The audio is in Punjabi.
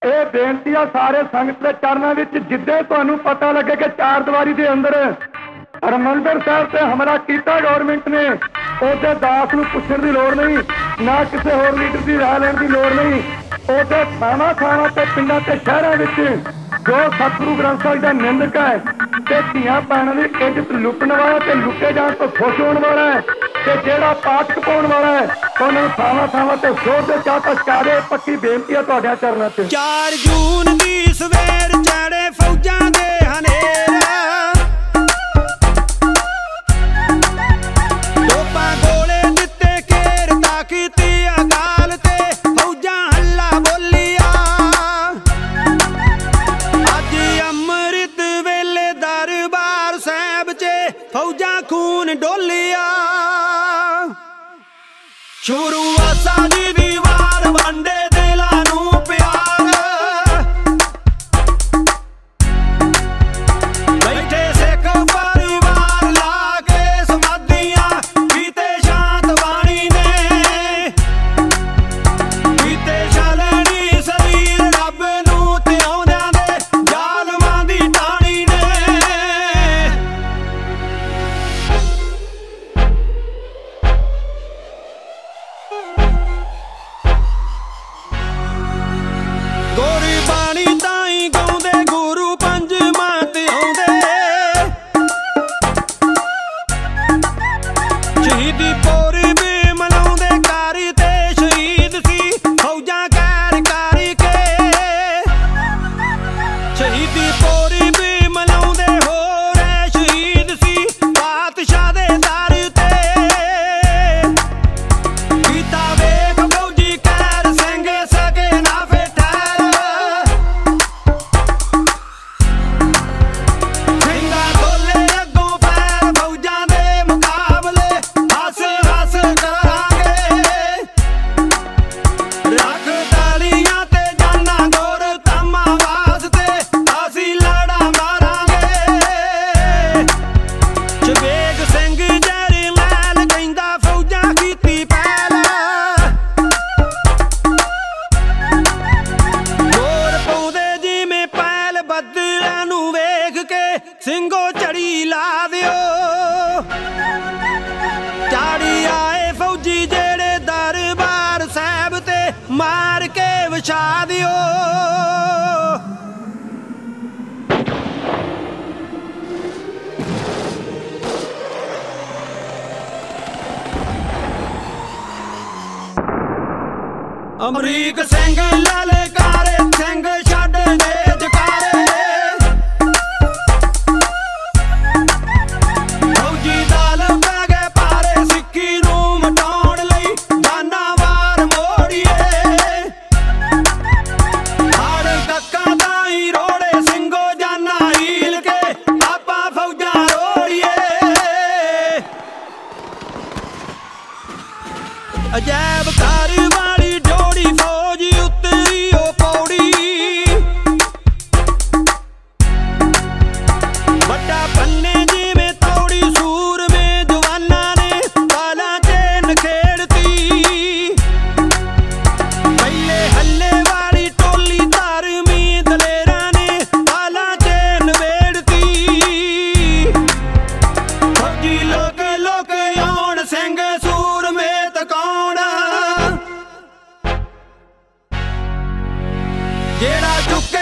ਇਹ ਬੇਨਤੀ ਆ ਸਾਰੇ ਸੰਗਤ ਦੇ ਚਰਨਾਂ ਵਿੱਚ, ਜਿੱਦੇ ਤੁਹਾਨੂੰ ਪਤਾ ਲੱਗੇ ਕਿ ਚਾਰ ਦੀਵਾਰੀ ਦੇ ਅੰਦਰ ਹਰਿਮੰਦਰ ਸਾਹਿਬ ਤੇ ਹਮਲਾ ਕੀਤਾ ਗੌਰਮੈਂਟ ਨੇ, ਉਹਦੇ ਦਾਸ ਨੂੰ ਪੁੱਛਣ ਦੀ ਲੋੜ ਨਹੀਂ, ਨਾ ਕਿਸੇ ਹੋਰ ਲੀਡਰ ਦੀ ਰਾਹ ਲੈਣ ਦੀ ਲੋੜ ਨਹੀਂ। ਉਹਦੇ ਥਾਵਾਂ ਥਾਵਾਂ ਤੇ ਪਿੰਡਾਂ ਤੇ ਸ਼ਹਿਰਾਂ ਵਿੱਚ ਜੋ ਸਤਿਗੁਰੂ ਗ੍ਰੰਥ ਸਾਹਿਬ ਦਾ ਨਿੰਦਕ ਹੈ ਤੇ ਧੀਆਂ ਭੈਣਾਂ ਦੀ ਇੱਜ਼ਤ ਲੁੱਟਣ ਵਾਲਾ ਤੇ ਲੁੱਟੇ ਜਾਣ ਤੋਂ ਖੁਸ਼ ਹੋਣ ਵਾਲਾ ਹੈ ਤੇ ਜਿਹੜਾ ਪਾਠ ਕਪਾਉਣ ਵਾਲਾ ਹੈ ਉਹਨਾਂ ਨੂੰ ਥਾਵਾਂ ਥਾਵਾਂ ਤੇ ਜ਼ੋਰ ਦੇ ਚਾਹ ਪਛਕਾ ਦੇ। ਪੱਕੀ ਬੇਨਤੀ ਹੈ ਤੁਹਾਡਿਆਂ ਚਰਨਾਂ 'ਚ। 4 ਜੂਨ ਦੀ ਸਵੇਰ ਚੜੇ ਫੌਜਾਂ ਦੇ ਹਨੇਰਾ, ਟੋਪਾਂ ਗੋਲੇ ਦਿੱਤੇ ਘੇਰ ਤਾਕਤੀ ਅਕਾਲ ਤੇ ਫੌਜਾਂ ਹੱਲਾ ਬੋਲੀਆਂ। ਅੱਜ ਅੰਮ੍ਰਿਤ ਵੇਲੇ ਦਰਬਾਰ ਸਾਹਿਬ 'ਚ ਫੌਜਾਂ ਖੂਨ ਡੋਲੀਆਂ। ਸ਼ੁਰੂ ਆਸਾ ਦੀ ਦੀ ਵਾਰ ਵੰਡੇ ਦਿਲਾਂ ਨੂੰ ਪਿਆਰ, ਬੈਠੇ ਸਿੱਖ ਪਰਿਵਾਰ ਲਾ ਕੇ ਸਮਾਧੀਆਂ ਕੀਤੇ ਸ਼ਾਂਤ ਬਾਣੀ ਨੇ, ਕੀਤੇ ਛਲਣੀ ਸਰੀਰ ਰੱਬ ਨੂੰ ਤੇ ਆਉਂਦਿਆਂ ਦੇ ਜ਼ਾਲਮਾਂ ਦੀ ਟਾਹਣੀ ਨੇ। ਗੋਰੀ ਬਾਣੀ ਤਾਈਂ ਗਾਉਂਦੇ ਗੁਰੂ ਪੰਜਵਾਂ ਤੇ ਆਉਂਦੇ, ਸ਼ਹੀਦੀ ਪੁਰਬ ਮਨਾਉਂਦੇ ਕਰ ਤੇ ਸ਼ਹੀਦ ਸੀ ਫੌਜਾਂ ਕਰ ਕੇ। ਸ਼ਹੀਦੀ ਪੁਰਬ ਮਨਾਉਂਦੇ ਹੋਰ ਸ਼ਹੀਦ ਸੀ ਪਾਤਸ਼ਾਹ ਦੇ ਦਰ ਤੇ। ਕੀਤਾ ਵੇਖ ਫੌਜੀ ਕਰ ਸਿੰਘ ਸਕੇ ਨਾ ਫੇਟਾ, ਸਿੰਘਾਂ ਤੋਲੇ ਅੱਗੋਂ ਪੈਰ ਫੌਜਾਂ ਦੇ ਮੁਕਾਬਲੇ ਹੱਸ ਹੱਸ ਕਰਾਂਗੇ। ਰੱਖ ਤਾਲੀਆਂ ਤੇ ਜਾਨਾਂ ਗੌਰ ਤਾਮਾਂ ਵਾਸਤੇ ਅਸੀਂ ਲਾੜਾ ਮਾਰਾਂਗੇ। ਸ਼ਬੇਗ ਸਿੰਘ ਜਰਨੈਲ ਕਹਿੰਦਾ ਫੌਜਾਂ ਕੀਤੀ ਪਹਿਲ, ਗੌਰ ਪਾਉਂਦੇ ਜਿਵੇਂ ਪਹਿਲ ਬੱਦਲਾਂ ਨੂੰ ਵੇਖ ਕੇ ਸਿੰਘੋ ਝੜੀ ਲਾ ਦਿਓ। ਝਾੜੀ ਆਏ ਫੌਜੀ ਜਿਹੜੇ ਦਰਬਾਰ ਸਾਹਿਬ ਤੇ ਮਾਰ ਕੇ ਵਿਛਾ ਦਿਓ। ਅਮਰੀਕ ਸਿੰਘ ਲਲਕਾਰੇ ਸਿੰਘ ਛੱਡ ਦੇ ਜਕਾਰੇ, ਫੌਜੀ ਦਲ ਪੈ ਗਏ ਭਾਰੇ ਸਿੱਖੀ ਨੂੰ ਮਟਾਉਣ ਲਈ ਜਾਨਾਂ ਵਾਰ ਮੋੜੀਏ। ਹੜ ਕੱਕਾਂ ਤਾਈਂ ਰੋੜੇ ਸਿੰਘੋ ਜਾਨਾਂ ਹੀਲ ਕੇ ਆਪਾਂ ਫੌਜਾਂ ਰੋੜੀਏ। ਅਜੈਬ ਘਰ ਵਾਲੀ ਜੋੜੀ ਫੌਜ ਉਤਰੀ ਉਹ ਪੌੜੀ, ਵੱਡਾ ਪੰਨੇ ਜਿਵੇਂ ਤੌੜੀ ਸੂਰਮੇ ਜਵਾਨਾਂ ਨੇ ਬਾਲਾਂ 'ਚ ਨਖੇੜਤੀ। ਪਹਿਲੇ ਹੱਲੇ ਵਾਲੀ ਟੋਲੀ ਧਾਰਮੀ ਦਲੇਰਾਂ ਨੇ ਬਾਲਾਂ 'ਚ ਨਵੇੜਤੀ। ਫੌਜੀ ਲੋਕ ਲੋਕ ਆਉਣ ਸਿੰਘ ਸੂਰਮੇ ਤਕਾਉਣ, ਜਿਹੜਾ ਚੁੱਕ